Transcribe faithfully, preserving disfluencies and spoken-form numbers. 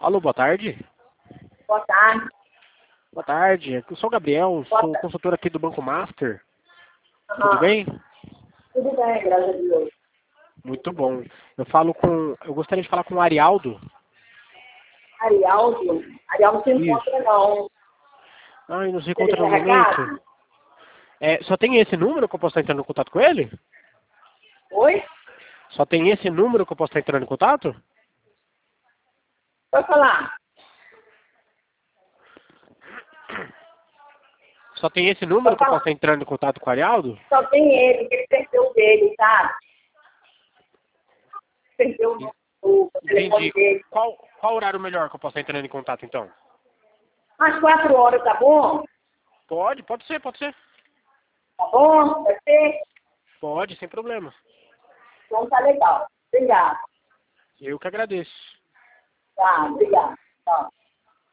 Alô, boa tarde. Boa tarde. Boa tarde, eu sou o Gabriel, Boa sou tarde. consultor aqui do Banco Master. Uhum. Tudo bem? Tudo bem, graças a Deus. Muito bom. Eu falo com. Eu gostaria de falar com o Arialdo. Arialdo? Arialdo não se Isso. encontra, não. Ai, não se Você encontra deixa no recado? momento. É, só tem esse número que eu posso estar entrando em contato com ele? Oi? Só tem esse número que eu posso estar entrando em contato? Pode falar. Só tem esse número Pode que eu posso falar. estar entrando em contato com o Arialdo? Só tem ele, que ele perdeu o dele, sabe? Perdeu o, o telefone Entendi. dele. Qual, qual horário melhor que eu posso estar entrando em contato, então? Às quatro horas, tá bom? Pode, pode ser, pode ser. Tá bom? Vai ser? Pode, sem problema. Então tá legal. Obrigada. Eu que agradeço. Tá, obrigada. Tá.